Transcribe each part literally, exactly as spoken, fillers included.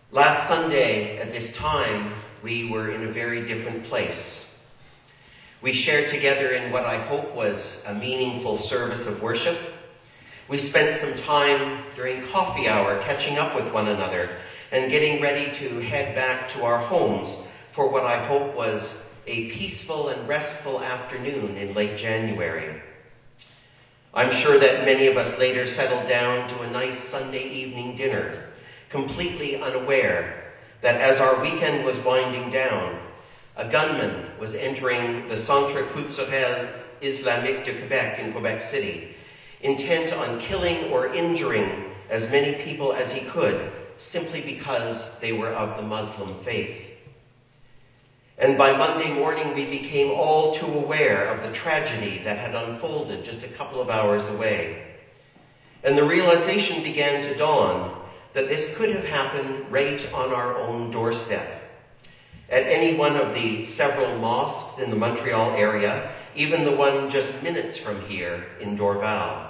Last Sunday at this time, we were in a very different place. We shared together in what I hope was a meaningful service of worship. We spent some time during coffee hour catching up with one another and getting ready to head back to our homes for what I hope was a peaceful and restful afternoon in late January. I'm sure that many of us later settled down to a nice Sunday evening dinner, completely unaware that as our weekend was winding down, a gunman was entering the Centre Culturel Islamique de Quebec in Quebec City, intent on killing or injuring as many people as he could, simply because they were of the Muslim faith. And by Monday morning, we became all too aware of the tragedy that had unfolded just a couple of hours away. And the realization began to dawn that this could have happened right on our own doorstep, at any one of the several mosques in the Montreal area, even the one just minutes from here in Dorval.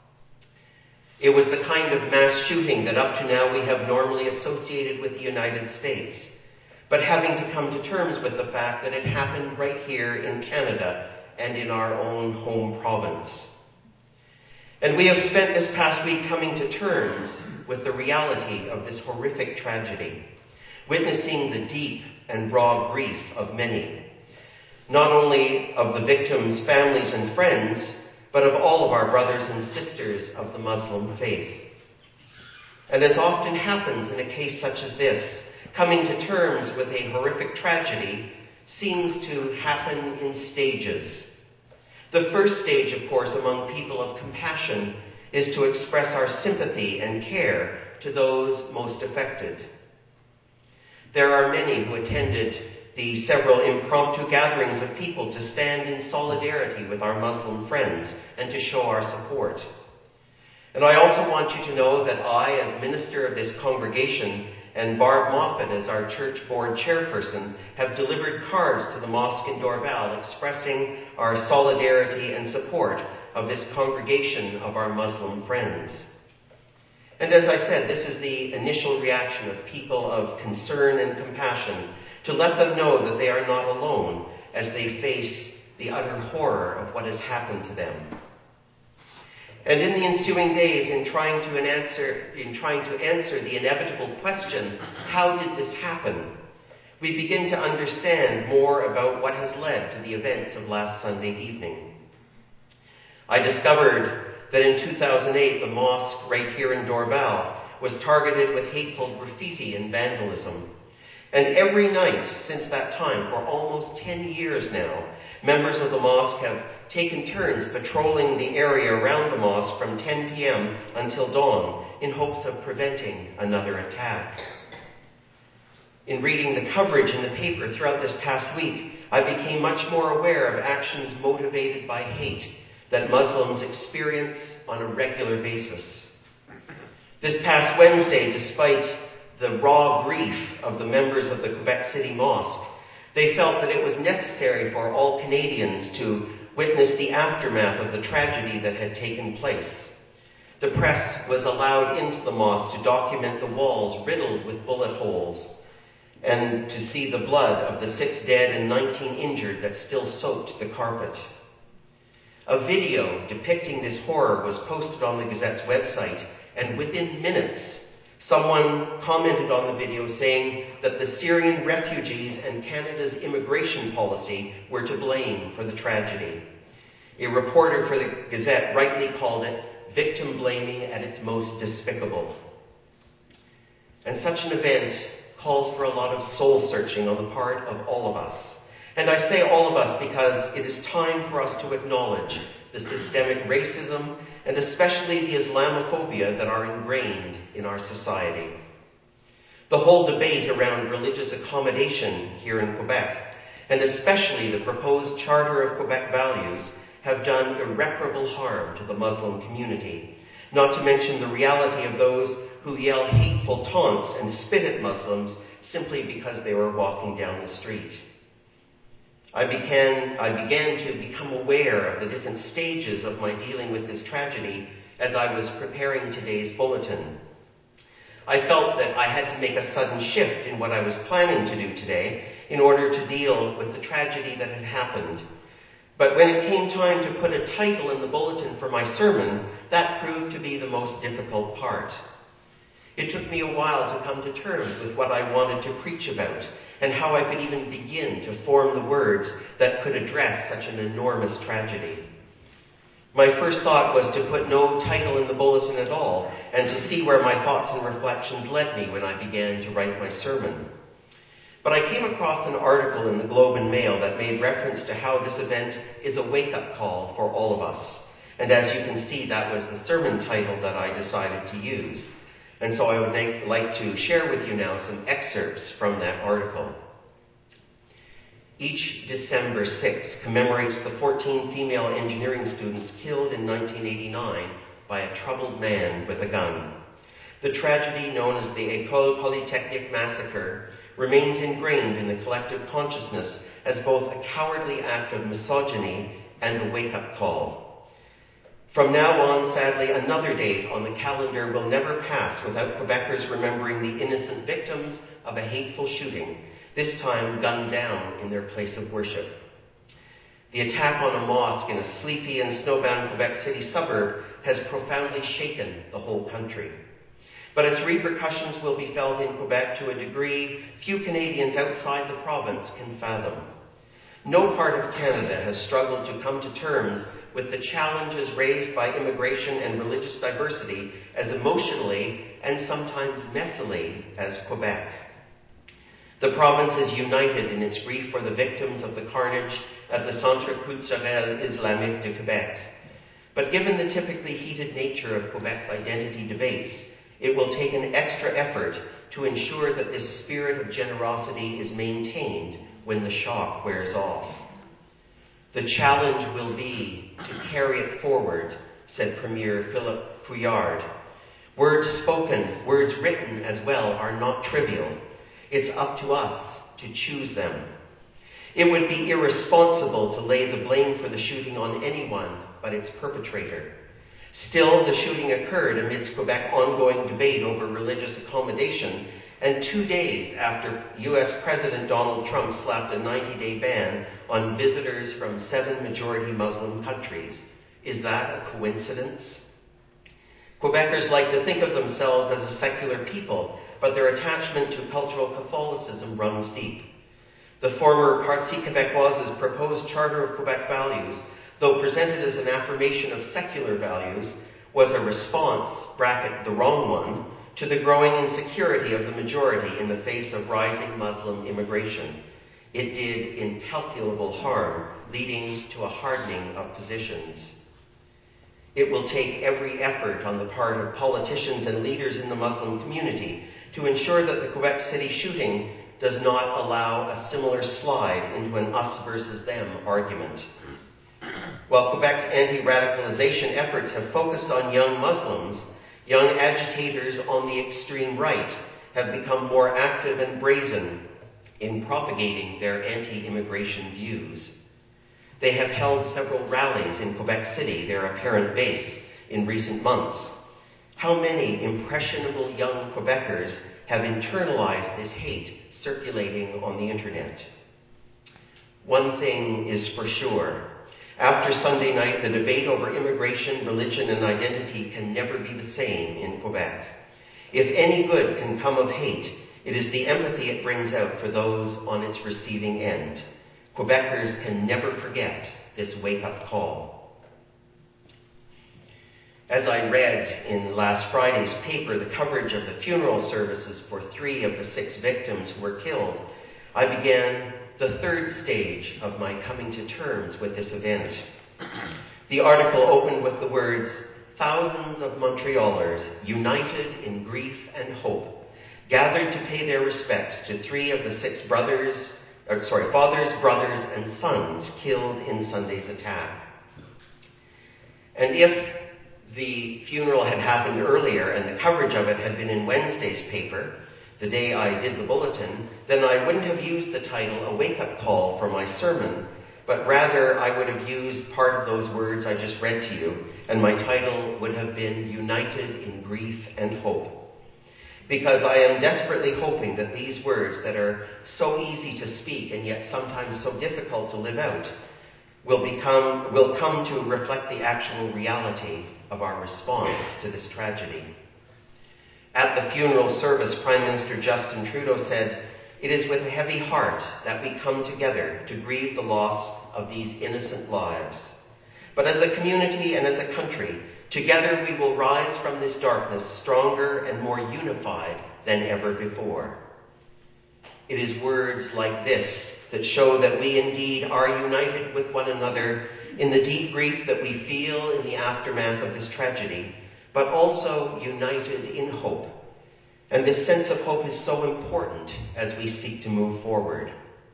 It was the kind of mass shooting that up to now we have normally associated with the United States, but having to come to terms with the fact that it happened right here in Canada and in our own home province. And we have spent this past week coming to terms with the reality of this horrific tragedy, witnessing the deep and raw grief of many, not only of the victims' families and friends, but of all of our brothers and sisters of the Muslim faith. And as often happens in a case such as this, coming to terms with a horrific tragedy seems to happen in stages. The first stage, of course, among people of compassion is to express our sympathy and care to those most affected. There are many who attended the several impromptu gatherings of people to stand in solidarity with our Muslim friends and to show our support. And I also want you to know that I, as minister of this congregation, and Barb Moffat, as our church board chairperson, have delivered cards to the mosque in Dorval expressing our solidarity and support of this congregation of our Muslim friends. And as I said, this is the initial reaction of people of concern and compassion, to let them know that they are not alone as they face the utter horror of what has happened to them. And in the ensuing days, in trying to answer, in trying to answer the inevitable question, how did this happen? We begin to understand more about what has led to the events of last Sunday evening. I discovered that in two thousand eight, the mosque right here in Dorval was targeted with hateful graffiti and vandalism. And every night since that time, for almost ten years now, members of the mosque have taken turns patrolling the area around the mosque from ten p.m. until dawn in hopes of preventing another attack. In reading the coverage in the paper throughout this past week, I became much more aware of actions motivated by hate that Muslims experience on a regular basis. This past Wednesday, despite the raw grief of the members of the Quebec City Mosque, they felt that it was necessary for all Canadians to witness the aftermath of the tragedy that had taken place. The press was allowed into the mosque to document the walls riddled with bullet holes and to see the blood of the six dead and nineteen injured that still soaked the carpet. A video depicting this horror was posted on the Gazette's website, and within minutes, someone commented on the video saying that the Syrian refugees and Canada's immigration policy were to blame for the tragedy. A reporter for the Gazette rightly called it victim blaming at its most despicable. And such an event calls for a lot of soul searching on the part of all of us. And I say all of us because it is time for us to acknowledge the systemic racism and especially the Islamophobia that are ingrained in our society. The whole debate around religious accommodation here in Quebec, and especially the proposed Charter of Quebec Values, have done irreparable harm to the Muslim community, not to mention the reality of those who yell hateful taunts and spit at Muslims simply because they were walking down the street. I began, I began to become aware of the different stages of my dealing with this tragedy as I was preparing today's bulletin. I felt that I had to make a sudden shift in what I was planning to do today in order to deal with the tragedy that had happened. But when it came time to put a title in the bulletin for my sermon, that proved to be the most difficult part. It took me a while to come to terms with what I wanted to preach about and how I could even begin to form the words that could address such an enormous tragedy. My first thought was to put no title in the bulletin at all and to see where my thoughts and reflections led me when I began to write my sermon. But I came across an article in the Globe and Mail that made reference to how this event is a wake-up call for all of us. And as you can see, that was the sermon title that I decided to use. And so I would like to share with you now some excerpts from that article. Each December sixth commemorates the fourteen female engineering students killed in nineteen eighty-nine by a troubled man with a gun. The tragedy known as the École Polytechnique massacre remains ingrained in the collective consciousness as both a cowardly act of misogyny and a wake-up call. From now on, sadly, another date on the calendar will never pass without Quebecers remembering the innocent victims of a hateful shooting, this time gunned down in their place of worship. The attack on a mosque in a sleepy and snowbound Quebec City suburb has profoundly shaken the whole country. But its repercussions will be felt in Quebec to a degree few Canadians outside the province can fathom. No part of Canada has struggled to come to terms with the challenges raised by immigration and religious diversity as emotionally and sometimes messily as Quebec. The province is united in its grief for the victims of the carnage at the Centre Culturel Islamique de Québec. But given the typically heated nature of Quebec's identity debates, it will take an extra effort to ensure that this spirit of generosity is maintained when the shock wears off. The challenge will be to carry it forward, said Premier Philippe Couillard. Words spoken, words written as well, are not trivial. It's up to us to choose them. It would be irresponsible to lay the blame for the shooting on anyone but its perpetrator. Still, the shooting occurred amidst Quebec ongoing debate over religious accommodation, and two days after U S President Donald Trump slapped a ninety-day ban on visitors from seven majority Muslim countries. Is that a coincidence? Quebecers like to think of themselves as a secular people, but their attachment to cultural Catholicism runs deep. The former Parti Québécoise's proposed Charter of Quebec Values, though presented as an affirmation of secular values, was a response, bracket the wrong one, to the growing insecurity of the majority in the face of rising Muslim immigration. It did incalculable harm, leading to a hardening of positions. It will take every effort on the part of politicians and leaders in the Muslim community to ensure that the Quebec City shooting does not allow a similar slide into an us versus them argument. While Quebec's anti-radicalization efforts have focused on young Muslims, young agitators on the extreme right have become more active and brazen in propagating their anti-immigration views. They have held several rallies in Quebec City, their apparent base, in recent months. How many impressionable young Quebecers have internalized this hate circulating on the internet? One thing is for sure. After Sunday night, the debate over immigration, religion, and identity can never be the same in Quebec. If any good can come of hate, it is the empathy it brings out for those on its receiving end. Quebecers can never forget this wake-up call. As I read in last Friday's paper the coverage of the funeral services for three of the six victims who were killed, I began the third stage of my coming to terms with this event. The article opened with the words, "Thousands of Montrealers, united in grief and hope, gathered to pay their respects to three of the six brothers, or sorry, fathers, brothers, and sons killed in Sunday's attack." And if the funeral had happened earlier and the coverage of it had been in Wednesday's paper, the day I did the bulletin, then I wouldn't have used the title, "A Wake-Up Call," for my sermon, but rather I would have used part of those words I just read to you, and my title would have been "United in Grief and Hope." because I am desperately hoping that these words that are so easy to speak and yet sometimes so difficult to live out will become, will come to reflect the actual reality of our response to this tragedy. At the funeral service, Prime Minister Justin Trudeau said, "It is with a heavy heart that we come together to grieve the loss of these innocent lives. But as a community and as a country, together we will rise from this darkness stronger and more unified than ever before." It is words like this that show that we indeed are united with one another in the deep grief that we feel in the aftermath of this tragedy, but also united in hope. And this sense of hope is so important as we seek to move forward.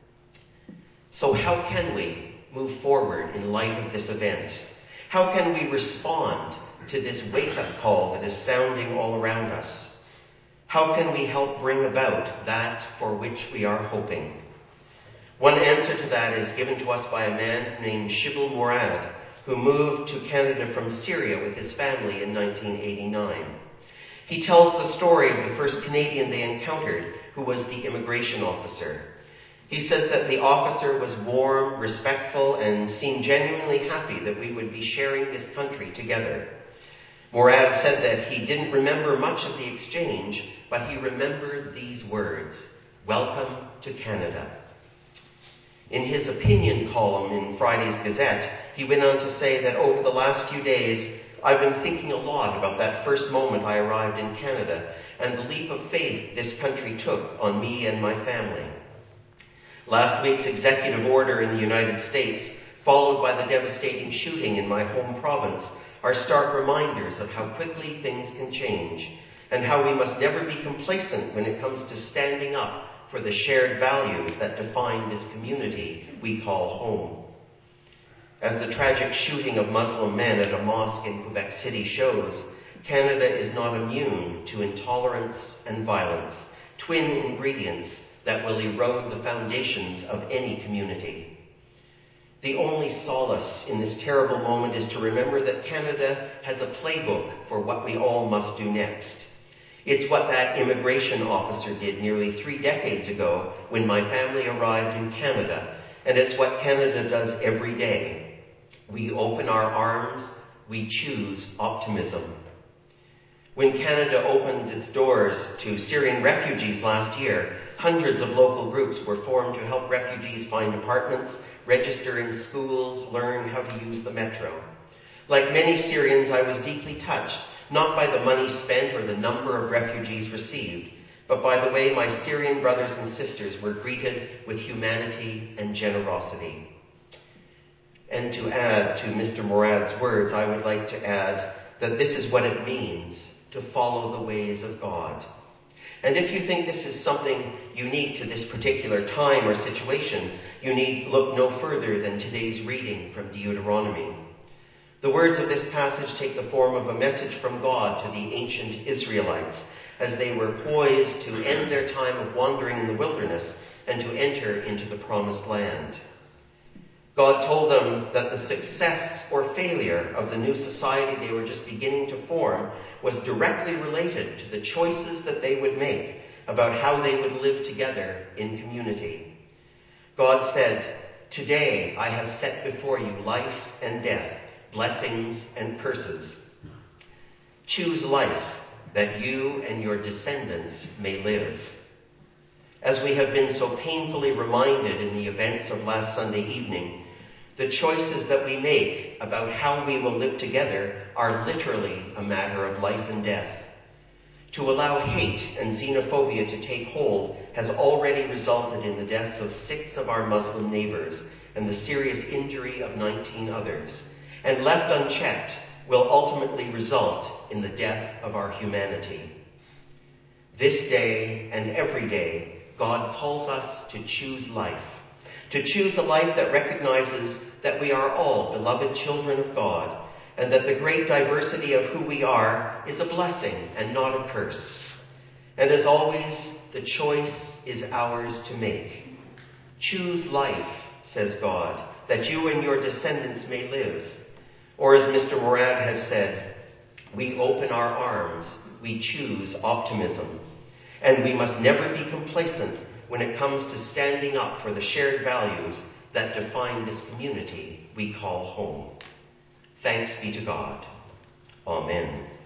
So how can we move forward in light of this event? How can we respond to this wake-up call that is sounding all around us? How can we help bring about that for which we are hoping? One answer to that is given to us by a man named Shibal Murad, who moved to Canada from Syria with his family in nineteen eighty-nine. He tells the story of the first Canadian they encountered, who was the immigration officer. He says that the officer was warm, respectful, and seemed genuinely happy that we would be sharing this country together. Murad said that he didn't remember much of the exchange, but he remembered these words, "Welcome to Canada." In his opinion column in Friday's Gazette, he went on to say that over the last few days, "I've been thinking a lot about that first moment I arrived in Canada and the leap of faith this country took on me and my family. Last week's executive order in the United States, followed by the devastating shooting in my home province, are stark reminders of how quickly things can change and how we must never be complacent when it comes to standing up for the shared values that define this community we call home." As the tragic shooting of Muslim men at a mosque in Quebec City shows, Canada is not immune to intolerance and violence, twin ingredients that will erode the foundations of any community. The only solace in this terrible moment is to remember that Canada has a playbook for what we all must do next. It's what that immigration officer did nearly three decades ago when my family arrived in Canada, and it's what Canada does every day. We open our arms, we choose optimism. When Canada opened its doors to Syrian refugees last year, hundreds of local groups were formed to help refugees find apartments, register in schools, learn how to use the metro. Like many Syrians, I was deeply touched, not by the money spent or the number of refugees received, but by the way my Syrian brothers and sisters were greeted with humanity and generosity. And to add to Mister Murad's words, I would like to add that this is what it means to follow the ways of God. And if you think this is something unique to this particular time or situation, you need look no further than today's reading from Deuteronomy. The words of this passage take the form of a message from God to the ancient Israelites as they were poised to end their time of wandering in the wilderness and to enter into the promised land. God told them that the success or failure of the new society they were just beginning to form was directly related to the choices that they would make about how they would live together in community. God said, "Today I have set before you life and death, blessings and curses. Choose life that you and your descendants may live." As we have been so painfully reminded in the events of last Sunday evening, the choices that we make about how we will live together are literally a matter of life and death. To allow hate and xenophobia to take hold has already resulted in the deaths of six of our Muslim neighbors and the serious injury of nineteen others, and left unchecked will ultimately result in the death of our humanity. This day and every day, God calls us to choose life, to choose a life that recognizes that we are all beloved children of God, and that the great diversity of who we are is a blessing and not a curse. And as always, the choice is ours to make. Choose life, says God, that you and your descendants may live. Or as Mister Murad has said, we open our arms, we choose optimism. And we must never be complacent when it comes to standing up for the shared values that define this community we call home. Thanks be to God. Amen.